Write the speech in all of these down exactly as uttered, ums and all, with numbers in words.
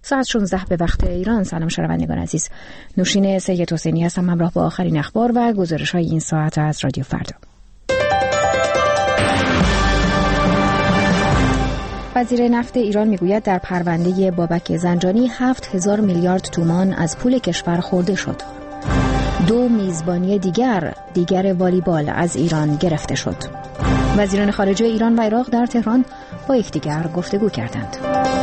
ساعت شانزده به وقت ایران. سلام شنوندگان عزیز، نوشین سید حسینی هستم همراه با آخرین اخبار و گزارش‌های این ساعت از رادیو فردا. وزیر نفت ایران میگوید در پرونده بابک زنجانی هفت هزار میلیارد تومان از پول کشور خورده شد. دو میزبانی دیگر دیگر والیبال از ایران گرفته شد. وزیران خارجه ایران و عراق در تهران با یکدیگر گفتگو کردند.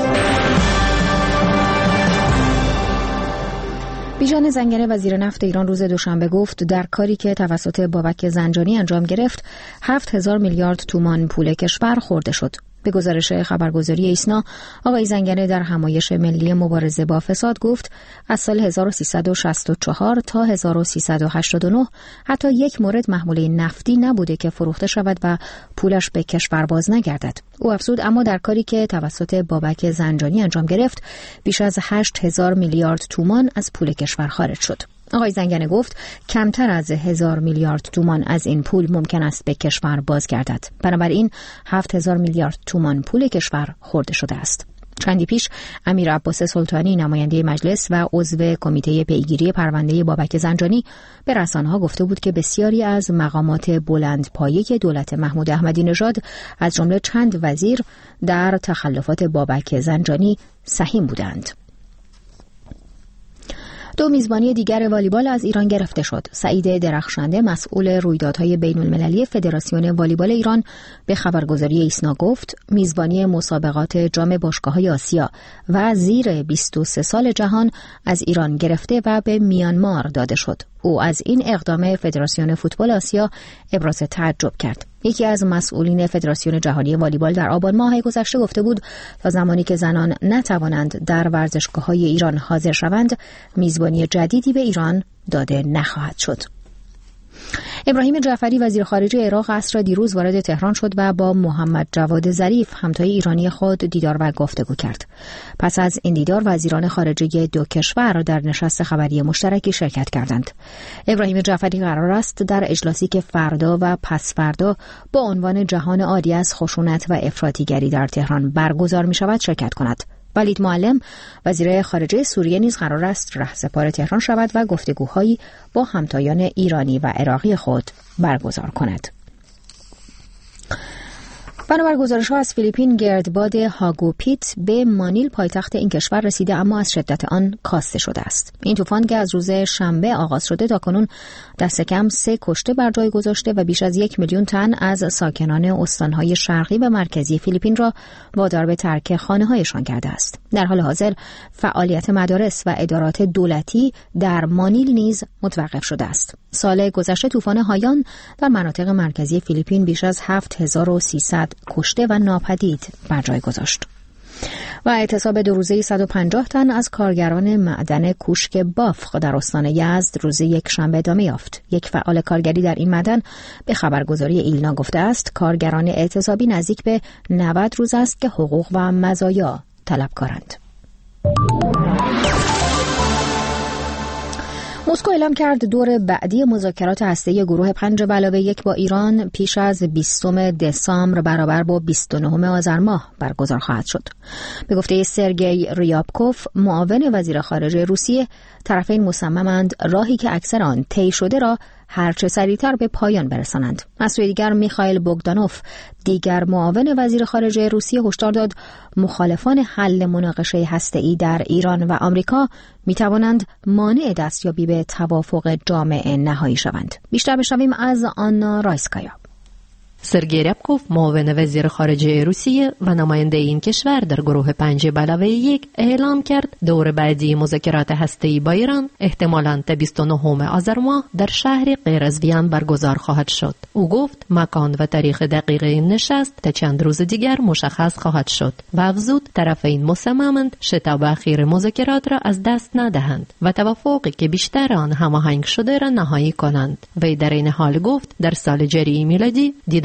بیژن زنگنه وزیر نفت ایران روز دوشنبه گفت در کاری که توسط بابک زنجانی انجام گرفت هفت هزار میلیارد تومان پول کشور خورده شد. به گزارش خبرگزاری ایسنا، آقای زنگنه در همایش ملی مبارزه با فساد گفت از سال هزار و سیصد و شصت و چهار تا هزار و سیصد و هشتاد و نه حتی یک مورد محموله نفتی نبوده که فروخته شود و پولش به کشور باز نگردد. او افزود اما در کاری که توسط بابک زنجانی انجام گرفت بیش از هشت هزار میلیارد تومان از پول کشور خارج شد. آقای زنگنه گفت کمتر از هزار میلیارد تومان از این پول ممکن است به کشور بازگردد. بنابراین هفت هزار میلیارد تومان پول کشور خورده شده است. چندی پیش امیر عباس سلطانی نماینده مجلس و عضو کمیته پیگیری پرونده بابک زنجانی به رسانه‌ها گفته بود که بسیاری از مقامات بلند پایه دولت محمود احمدی نژاد از جمله چند وزیر در تخلفات بابک زنجانی سهیم بودند. دو میزبانی دیگر والیبال از ایران گرفته شد. سعید درخشنده مسئول رویدادهای بین المللی فدراسیون والیبال ایران به خبرگزاری ایسنا گفت میزبانی مسابقات جام باشگاه‌های آسیا و زیر بیست و سه سال جهان از ایران گرفته و به میانمار داده شد. او از این اقدام فدراسیون فوتبال آسیا ابراز تعجب کرد. یکی از مسئولین فدراسیون جهانی والیبال در آبان ماه گذشته گفته بود تا زمانی که زنان نتوانند در ورزشگاه‌های ایران حاضر شوند، میزبانی جدیدی به ایران داده نخواهد شد. ابراهیم جعفری وزیر خارجه عراق عصر دیروز وارد تهران شد و با محمد جواد ظریف همتای ایرانی خود دیدار و گفتگو کرد. پس از این دیدار وزیران خارجه دو کشور در نشست خبری مشترکی شرکت کردند. ابراهیم جعفری قرار است در اجلاسی که فردا و پس فردا با عنوان جهان عاری از خشونت و افراطیگری در تهران برگزار می شود شرکت کند. ولید معلم وزیر خارجه سوریه نیز قرار است رهسپار تهران شود و گفتگوهایی با همتایان ایرانی و عراقی خود برگزار کند. بنابر گزارش‌ها از فیلیپین گردباد هاگوپیت به مانیل پایتخت این کشور رسیده اما از شدت آن کاسته شده است. این طوفان که از روز شنبه آغاز شده تاکنون دست کم سه کشته بر جای گذاشته و بیش از یک میلیون تن از ساکنان استان‌های شرقی و مرکزی فیلیپین را وادار به ترک خانه‌هایشان کرده است. در حال حاضر فعالیت مدارس و ادارات دولتی در مانیل نیز متوقف شده است. سال گذشته طوفان هایان در مناطق مرکزی فیلیپین بیش از هفت هزار و سیصد کشته و ناپدید بر جای گذاشت. و اعتصاب دو روزه صد و پنجاه تن از کارگران معدن کوشک بافق در استان یزد روز یک شنبه ادامه یافت. یک فعال کارگری در این معدن به خبرگزاری ایلنا گفته است کارگران اعتصابی نزدیک به نود روز است که حقوق و مزایا طلبکارند. مسکو اعلام کرد دور بعدی مذاکرات هسته‌ای گروه پنج به علاوه یک با ایران پیش از بیستم دسامبر برابر با بیست و نهم آذر ماه برگزار خواهد شد. به گفته سرگئی ریابکوف معاون وزیر خارجه روسیه، طرفین مصممند راهی که اکثر آن طی شده را هرچه سریعتر به پایان برسانند. از سوی دیگر میخائیل بوگدانوف دیگر معاون وزیر خارجه روسیه هشدار داد مخالفان حل مناقشه هسته‌ای در ایران و آمریکا میتوانند مانع دستیابی به توافق جامع نهایی شوند. بیشتر بشنویم از آنا رایسکایا. سرگئی ریابکوف معاون وزیر خارجه روسیه و نماینده این کشور در گروه پنج به علاوه یک اعلام کرد دور بعدی مذاکرات هسته‌ای با ایران احتمالاً تا بیست و نهم آذر ماه در شهر غیر از وین برگزار خواهد شد. او گفت مکان و تاریخ دقیق این نشست تا چند روز دیگر مشخص خواهد شد و افزود طرفین مصممند شتاب اخیر مذاکرات را از دست ندهند و توافقی که بیشتر آن هماهنگ شده را نهایی کنند. و در این حال گفت در سال جاری میلادی دیدار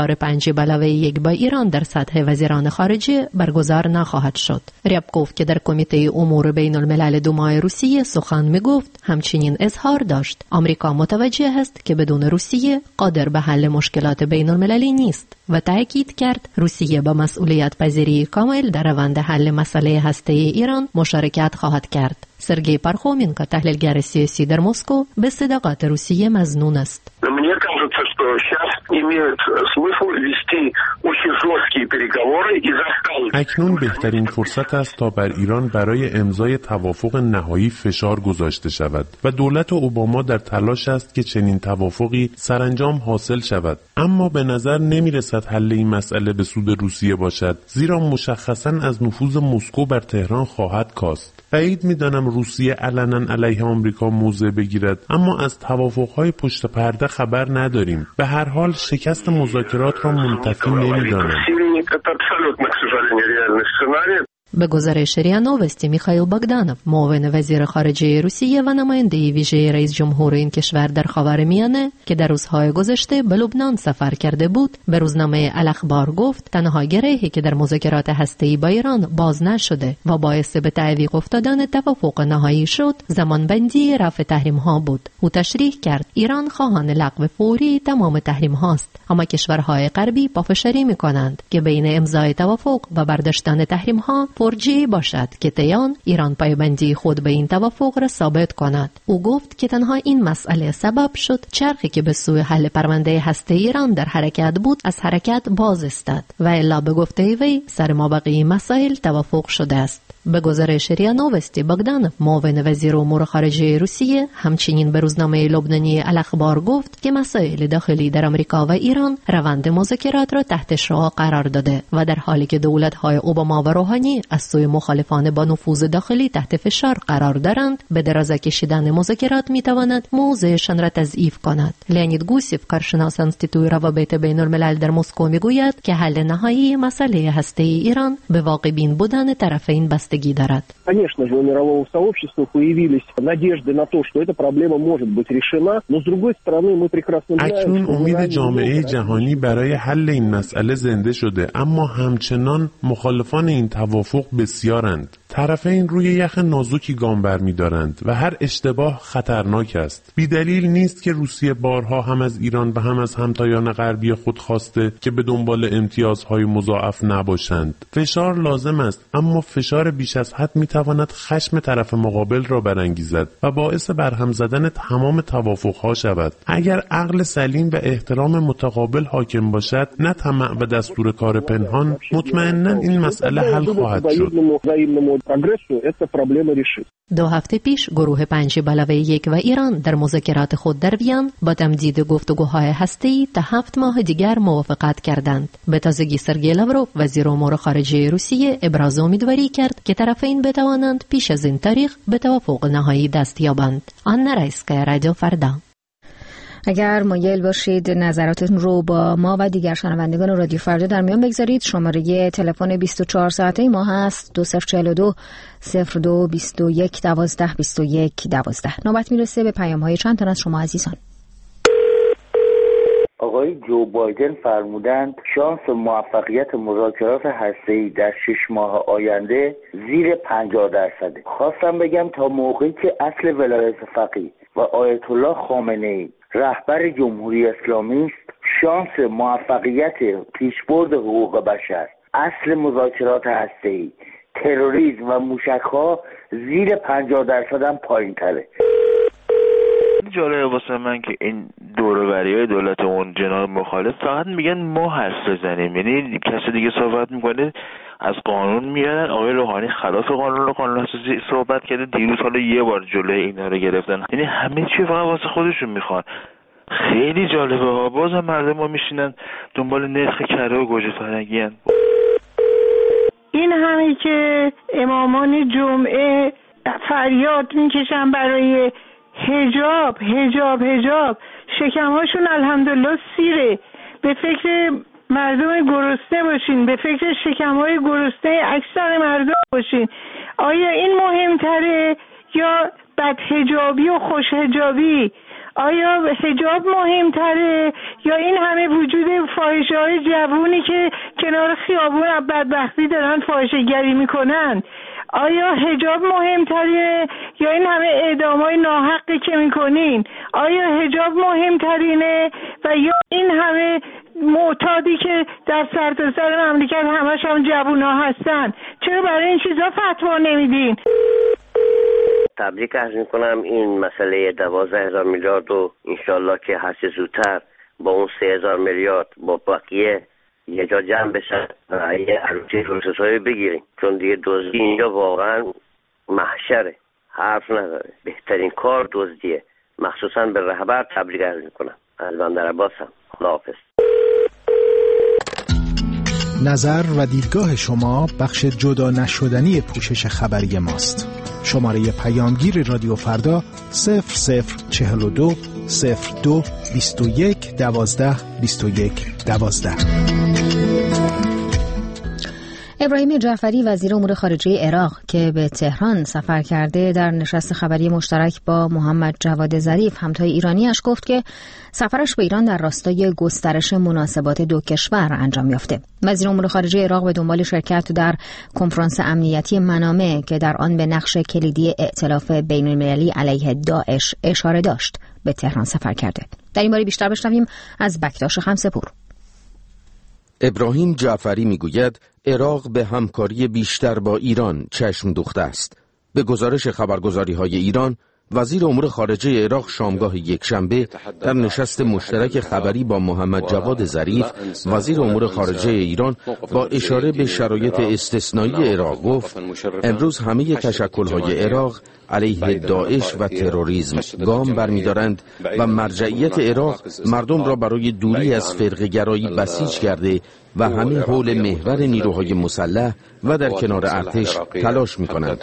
دور پنج به علاوه یک با ایران در سطح وزیران خارجه برگزار نخواهد شد. ریابکوف که در کمیته امور بین الملل دومای روسیه سخن می گفت همچنین اظهار داشت آمریکا متوجه است که بدون روسیه قادر به حل مشکلات بین المللی نیست و تأکید کرد روسیه با مسئولیت پذیری کامل در روند حل مسئله هسته ایران مشارکت خواهد کرد. سرگئی پارخومینکو تحلیلگر سیاسی در مسکو به صداقت روسیه مظنون است. Мне кажется, что сейчас имеет смысл вести очень жесткие переговоры и заставить. اکنون بهترین فرصت است تا بر ایران برای امضای توافق نهایی فشار گذاشته شود و دولت اوباما در تلاش است که چنین توافقی سرانجام حاصل شود. اما به نظر نمی رسد حل این مسئله به سود روسیه باشد، زیرا مشخصاً از نفوذ مسکو بر تهران خواهد کاست. بعید می‌دانم روسیه علنا علیه آمریکا موضع بگیرد، اما از توافق‌های پشت پرده خبر نداریم. به هر حال شکست مذاکرات را منتفی نمی‌دانم. به گزارش ریا نووستی میخائیل باگدانوف معاون وزیر خارجه روسیه و نماینده ویژه رئیس جمهور این کشور در خاورمیانه که در روزهای گذشته به لبنان سفر کرده بود به روزنامه الاخبار گفت تنها گرهی که در مذاکرات هسته‌ای با ایران باز نشده و باعث به تعویق افتادن توافق نهایی شد زمانبندی رفع تحریم ها بود. او تشریح کرد ایران خواهان لغو فوری تمام تحریم هاست، اما کشورهای غربی پافشاری میکنند که بین امضای توافق و برداشتن تحریم ها فرجی باشد که تیان ایران پایبندی خود به این توافق را ثابت کند. او گفت که تنها این مسئله سبب شد چرخی که به سوی حل پرونده هسته ایران در حرکت بود از حرکت باز استاد و الا به گفته وی سر مابقی مسائل توافق شده است. به گزارش ریا نووستی باگدانوف معاون وزیر امور خارجه روسیه همچنین به روزنامه لبنانی الاخبار گفت که مسائل داخلی در آمریکا و ایران روند مذاکرات را تحت شعاع قرار داده و در حالی که دولت‌های اوباما و روحانی از سوی مخالفان با نفوذ داخلی تحت فشار قرار دارند به دراز کشیدن مذاکرات میتواند موضعشان را تضعیف کند. لئونید گوسیف کارشناس انستیتوی روابط بین الملل در مسکو میگوید که حل نهایی مسئله هسته ایران به واقع بین بودن طرفین بستگی دارد. Конечно же, у мирового сообщества появились надежды на то, что эта проблема может быть решена, но с другой стороны мы прекрасно знаем, اکنون امید جامعه جهانی برای حل این مسئله زنده شده، اما همچنان مخالفان این توافق بسیارند. طرفین روی یخ نازکی گام برمی‌دارند و هر اشتباه خطرناک است. بی‌دلیل نیست که روسیه بارها هم از ایران و هم از همتایان غربی خود خواسته که به دنبال امتیازهای مضاعف نباشند. فشار لازم است، اما فشار بیش از حد می‌تواند خشم طرف مقابل را برانگیزد و باعث برهم زدن تمام توافق‌ها شود. اگر عقل سلیم و احترام متقابل حاکم باشد، نه طمع و دستور کار پنهان، مطمئناً این مسئله حل خواهد شد. دو هفته پیش گروه پنج به علاوه یک و ایران در مذاکرات خود در وین با تمدید گفتگوهای هسته‌ای تا هفت ماه دیگر موافقت کردند. به تازگی سرگئی لاوروف وزیر امور خارجه روسیه ابراز امیدواری کرد که طرفین بتوانند پیش از این تاریخ به توافق نهایی دست یابند. آنا رایسکایا، رادیو فردا. اگر مایل باشید نظراتتون رو با ما و دیگر شنوندگان رادیو فردا در میان بگذارید، شماره تلفن بیست و چهار ساعته ما هست دو صفر چهل و دو صفر دو بیست و یک دوازده بیست و یک دوازده. نوبت میرسه به پیام‌های چند تن از شما عزیزان. آقای جو بایدن فرمودند شانس موفقیت مذاکرات هسته‌ای در شش ماه آینده زیر پنجاه درصده. خواستم بگم تا موقعی که اصل ولایت فقیه و آیت الله خامنه‌ای رهبر جمهوری اسلامی است، شانس موفقیت پیشبرد حقوق بشر، اصل مذاکرات هسته‌ای، تروریسم و موشک‌ها زیر پنجاه درصد هم پایین‌تره. جالبه واسه من که این دوروبری‌های دولت اون جناح مخالف فقط میگن ما حرف بزنیم، یعنی کسی دیگه صحبت میکنه از قانون میارن. آقای روحانی خلاف قانون رو قانون اساسی صحبت کرده، دیروز حالا یه بار جلوی اینا رو گرفتن، یعنی همه چی فقط واسه خودشون میخوان. خیلی جالبه ها. بازم مردم ما میشینن دنبال نرخ کره و گوجه فرنگی هن. این همه که امامان جمعه فریاد میکشن برای حجاب حجاب حجاب، شکمهاشون الحمدلله سیره. به فکر مردم گرسنه باشین، به فکر شکمهای گرسنه اکثر مردم باشین. آیا این مهمتره یا بد حجابی و خوش حجابی؟ آیا حجاب مهمتره یا این همه وجود فاحشه‌های جوونی که کنار خیابون بدبختی دارن فاحشه‌گری میکنن؟ آیا حجاب مهمترینه یا این همه اعدام‌های ناحقی که میکنین؟ آیا حجاب مهمترینه و یا این همه معتادی که در سرتاسر مملکت همش هم جوونا هستن؟ چرا برای این چیزا فتوا نمیدین؟ تبریک عرض میکنم. این مسئله دوازده هزار میلیارد و انشالله که هست زودتر با اون سه هزار میلیارد با بقیه یه جا جمع بشن و یه عروضی روسسایی بگیریم، چون دیگه دزدی اینجا واقعا محشره، حرف نداره. بهترین کار دزدیه، مخصوصا به رهبر تبریک عرض میکنم. از بندر عباسم. خداحافظ. نظر و دیدگاه شما بخش جدا نشدنی پوشش خبری ماست. شماره پیامگیر رادیو فردا صفر صفر چهل و دو صفر دو بیست و یک دوازده بیست و یک دوازده. ابراهیم جعفری وزیر امور خارجه عراق که به تهران سفر کرده در نشست خبری مشترک با محمد جواد ظریف همتای ایرانیش گفت که سفرش به ایران در راستای گسترش مناسبات دو کشور انجام یافته. وزیر امور خارجه عراق به دنبال شرکت در کنفرانس امنیتی منامه که در آن به نقش کلیدی ائتلاف بین‌المللی علیه داعش اشاره داشت به تهران سفر کرده. در این باره بیشتر بشنویم از بکتاش خمسه‌پور. ابراهیم جعفری میگوید عراق به همکاری بیشتر با ایران چشم دوخته است. به گزارش خبرگزاری‌های ایران، وزیر امور خارجه عراق شامگاه یکشنبه در نشست مشترک خبری با محمد جواد ظریف وزیر امور خارجه ایران با اشاره به شرایط استثنایی عراق گفت امروز همه تشکل‌های عراق علیه داعش و تروریسم گام برمی‌دارند و مرجعیت عراق مردم را برای دوری از فرقه‌گرایی بسیج کرده و همه حول محور نیروهای مسلح و در کنار ارتش تلاش می‌کنند.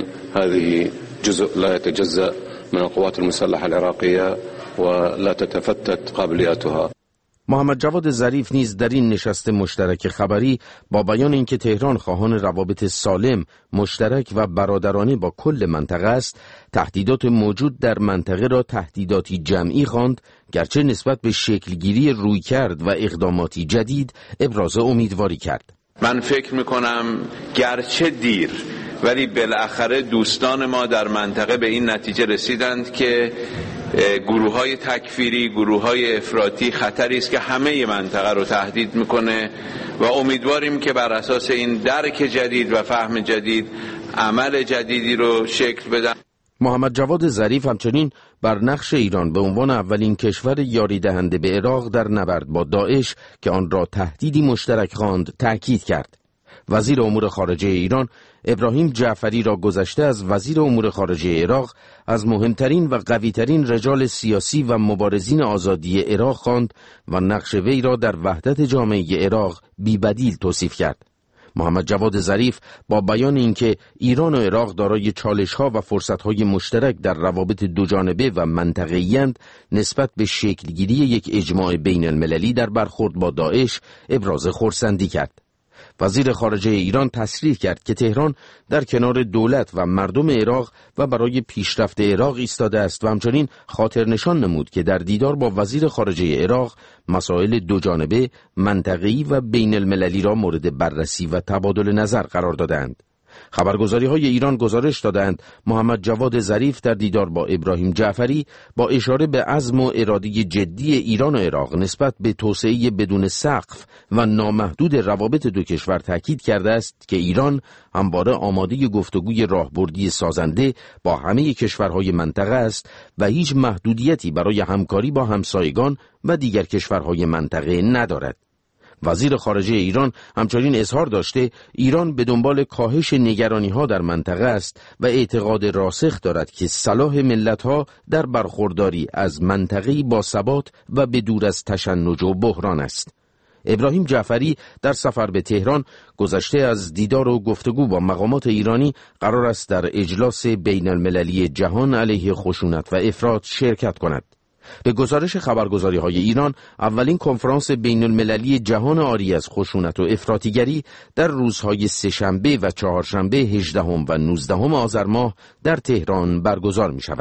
جزء لا يتجزأ من القوات المسلحة العراقية ولا تتفتت قابلياتها. محمد جواد ظریف نیز در این نشست مشترک خبری با بیان اینکه تهران خواهان روابط سالم، مشترک و برادرانه با کل منطقه است، تهدیدات موجود در منطقه را تهدیداتی جمعی خواند، گرچه نسبت به شکلگیری رویکرد و اقداماتی جدید ابراز امیدواری کرد. من فکر میکنم گرچه دیر ولی بالاخره دوستان ما در منطقه به این نتیجه رسیدند که گروه‌های تکفیری، گروه‌های افراطی خطری است که همه منطقه رو تهدید میکنه و امیدواریم که بر اساس این درک جدید و فهم جدید عمل جدیدی رو شکل بدن. محمد جواد ظریف همچنین بر نقش ایران به عنوان اولین کشور یاری دهنده به عراق در نبرد با داعش که آن را تهدیدی مشترک خواند تأکید کرد. وزیر امور خارجه ایران ابراهیم جعفری را گذشته از وزیر امور خارجه عراق از مهمترین و قویترین رجال سیاسی و مبارزین آزادی عراق خواند و نقش وی را در وحدت جامعه عراق بی‌بدیل توصیف کرد. محمد جواد ظریف با بیان اینکه ایران و عراق دارای چالش‌ها و فرصت‌های مشترک در روابط دوجانبه و منطقه‌ای‌اند، نسبت به شکلگیری یک اجماع بین‌المللی در برخورد با داعش ابراز خرسندی کرد. وزیر خارجه ایران تصریح کرد که تهران در کنار دولت و مردم عراق و برای پیشرفت عراق ایستاده است و همچنین خاطر نشان نمود که در دیدار با وزیر خارجه عراق مسائل دوجانبه، منطقه‌ای و بین المللی را مورد بررسی و تبادل نظر قرار دادند. خبرگزاری‌های ایران گزارش دادند محمد جواد ظریف در دیدار با ابراهیم جعفری با اشاره به عزم و اراده جدی ایران و عراق نسبت به توسعه بدون سقف و نامحدود روابط دو کشور تاکید کرده است که ایران همواره آماده گفتگوی راهبردی سازنده با همه کشورهای منطقه است و هیچ محدودیتی برای همکاری با همسایگان و دیگر کشورهای منطقه ندارد. وزیر خارجه ایران همچنین اظهار داشته ایران به دنبال کاهش نگرانی‌ها در منطقه است و اعتقاد راسخ دارد که صلاح ملت‌ها در برخورداری از منطقه‌ای با ثبات و به دور از تشنج و بحران است. ابراهیم جعفری در سفر به تهران گذشته از دیدار و گفتگو با مقامات ایرانی قرار است در اجلاس بین المللی جهان علیه خشونت و افراط شرکت کند. به گزارش خبرگزاری‌های ایران اولین کنفرانس بین المللی جهان عاری از خشونت و افراطیگری در روزهای سه‌شنبه و چهارشنبه هجدهم و نوزدهم آذر ماه در تهران برگزار می شود.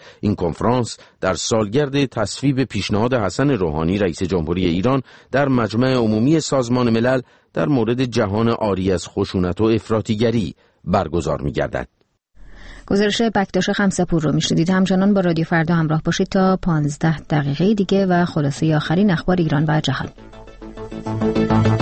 این کنفرانس در سالگرد تصویب پیشنهاد حسن روحانی رئیس جمهوری ایران در مجمع عمومی سازمان ملل در مورد جهان عاری از خشونت و افراطیگری برگزار می‌گردد. گزارش بکتاش خمسپور رو میشنیدید. همچنان با رادیو فردا همراه باشید تا پانزده دقیقه دیگه و خلاصه آخرین اخبار ایران و جهان.